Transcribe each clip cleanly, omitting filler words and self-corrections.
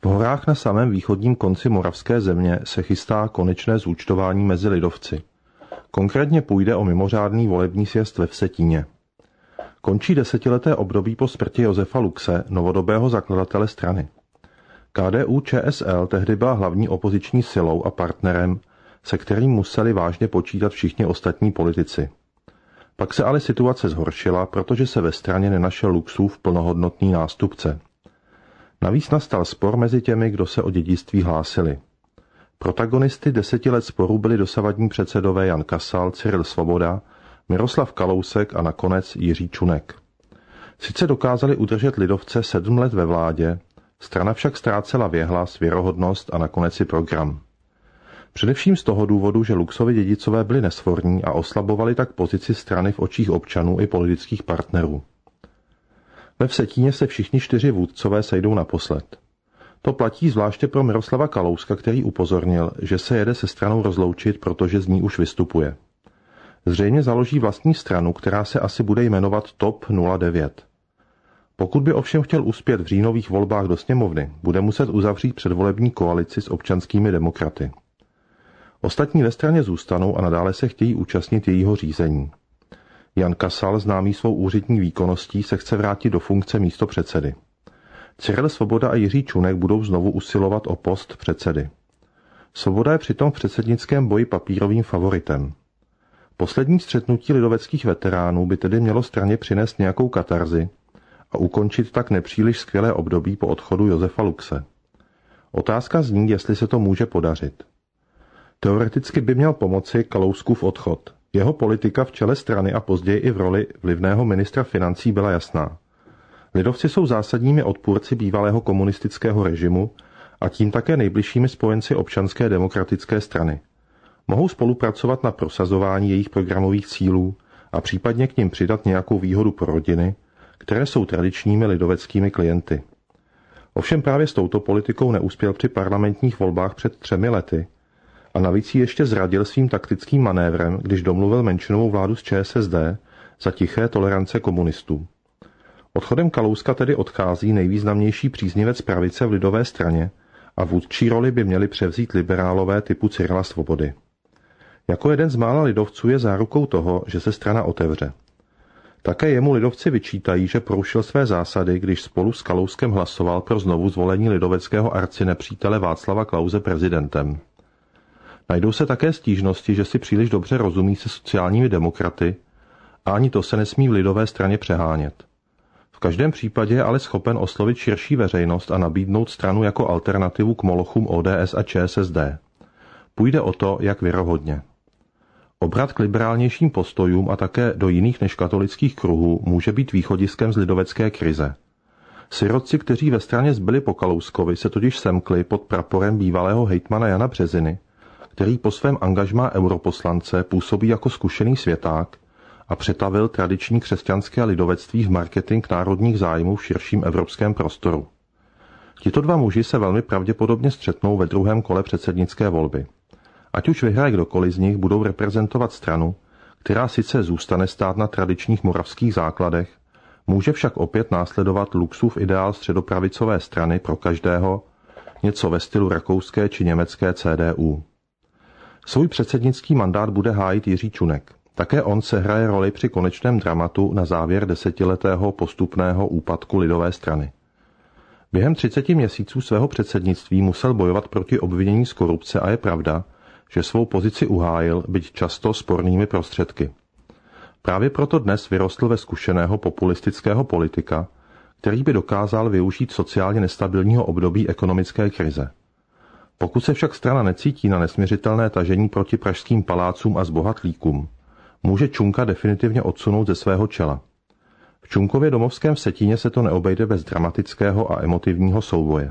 horách na samém východním konci moravské země se chystá konečné zúčtování mezi lidovci. Konkrétně půjde o mimořádný volební sjezd ve Vsetíně. Končí desetileté období po smrti Josefa Luxe, novodobého zakladatele strany. KDU-ČSL tehdy byla hlavní opoziční silou a partnerem, se kterým museli vážně počítat všichni ostatní politici. Pak se ale situace zhoršila, protože se ve straně nenašel Luxův plnohodnotný nástupce. Navíc nastal spor mezi těmi, kdo se o dědictví hlásili. Protagonisty 10 let sporu byli dosavadní předsedové Jan Kasal, Cyril Svoboda, Miroslav Kalousek a nakonec Jiří Čunek. Sice dokázali udržet lidovce 7 let ve vládě, strana však ztrácela věhlas, věrohodnost a nakonec i program. Především z toho důvodu, že Luxovi dědicové byli nesvorní a oslabovali tak pozici strany v očích občanů i politických partnerů. Ve Vsetíně se všichni 4 vůdcové sejdou naposled. To platí zvláště pro Miroslava Kalouska, který upozornil, že se jede se stranou rozloučit, protože z ní už vystupuje. Zřejmě založí vlastní stranu, která se asi bude jmenovat TOP 09. Pokud by ovšem chtěl uspět v říjnových volbách do sněmovny, bude muset uzavřít předvolební koalici s občanskými demokraty. Ostatní ve straně zůstanou a nadále se chtějí účastnit jejího řízení. Jan Kasal, známý svou úřední výkonností, se chce vrátit do funkce místopředsedy. Cyril Svoboda a Jiří Čunek budou znovu usilovat o post předsedy. Svoboda je přitom v předsednickém boji papírovým favoritem. Poslední střetnutí lidoveckých veteránů by tedy mělo straně přinést nějakou katarzi a ukončit tak nepříliš skvělé období po odchodu Josefa Luxe. Otázka zní, jestli se to může podařit. Teoreticky by měl pomoci Kalouskův odchod. Jeho politika v čele strany a později i v roli vlivného ministra financí byla jasná. Lidovci jsou zásadními odpůrci bývalého komunistického režimu a tím také nejbližšími spojenci Občanské demokratické strany. Mohou spolupracovat na prosazování jejich programových cílů a případně k nim přidat nějakou výhodu pro rodiny, které jsou tradičními lidoveckými klienty. Ovšem právě s touto politikou neuspěl při parlamentních volbách před 3 lety a navíc ji ještě zradil svým taktickým manévrem, když domluvil menšinovou vládu s ČSSD za tiché tolerance komunistů. Odchodem Kalouska tedy odchází nejvýznamnější příznivec pravice v lidové straně a vůdčí roli by měli převzít liberálové typu Cyrila Svobody. Jako jeden z mála lidovců je zárukou toho, že se strana otevře. Také jemu lidovci vyčítají, že porušil své zásady, když spolu s Kalouskem hlasoval pro znovu zvolení lidoveckého arcinepřítele Václava Klause prezidentem. Najdou se také stížnosti, že si příliš dobře rozumí se sociálními demokraty a ani to se nesmí v lidové straně přehánět. V každém případě je ale schopen oslovit širší veřejnost a nabídnout stranu jako alternativu k molochům ODS a ČSSD. Půjde o to, jak věrohodně. Obrat k liberálnějším postojům a také do jiných než katolických kruhů může být východiskem z lidovecké krize. Sirotci, kteří ve straně zbyli po Kalouskovi, se totiž semkli pod praporem bývalého hejtmana Jana Březiny, který po svém angažmá europoslance působí jako zkušený světák a přetavil tradiční křesťanské lidovectví v marketing národních zájmů v širším evropském prostoru. Tito 2 muži se velmi pravděpodobně střetnou ve 2. kole předsednické volby. Ať už vyhraje kdokoliv z nich, budou reprezentovat stranu, která sice zůstane stát na tradičních moravských základech, může však opět následovat Luxův ideál středopravicové strany pro každého, něco ve stylu rakouské či německé CDU. Svůj předsednický mandát bude hájit Jiří Čunek. Také on sehraje roli při konečném dramatu na závěr 10letého postupného úpadku lidové strany. Během 30 měsíců svého předsednictví musel bojovat proti obvinění z korupce a je pravda, že svou pozici uhájil, byť často spornými prostředky. Právě proto dnes vyrostl ve zkušeného populistického politika, který by dokázal využít sociálně nestabilního období ekonomické krize. Pokud se však strana necítí na nesměřitelné tažení proti pražským palácům a zbohatlíkům, může Čunka definitivně odsunout ze svého čela. V Čunkově domovském Vsetíně se to neobejde bez dramatického a emotivního souboje.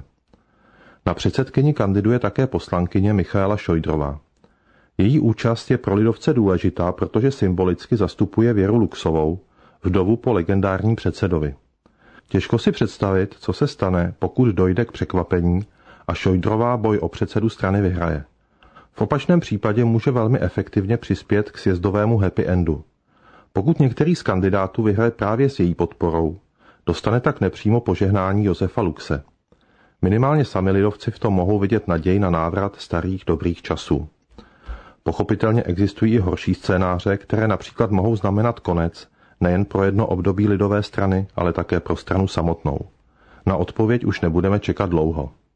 Na předsedkyni kandiduje také poslankyně Michaela Šojdrová. Její účast je pro lidovce důležitá, protože symbolicky zastupuje Věru Luxovou, vdovu po legendárním předsedovi. Těžko si představit, co se stane, pokud dojde k překvapení a Šojdrová boj o předsedu strany vyhraje. V opačném případě může velmi efektivně přispět k sjezdovému happy endu. Pokud některý z kandidátů vyhraje právě s její podporou, dostane tak nepřímo požehnání Josefa Luxe. Minimálně sami lidovci v tom mohou vidět naději na návrat starých dobrých časů. Pochopitelně existují i horší scénáře, které například mohou znamenat konec nejen pro jedno období lidové strany, ale také pro stranu samotnou. Na odpověď už nebudeme čekat dlouho.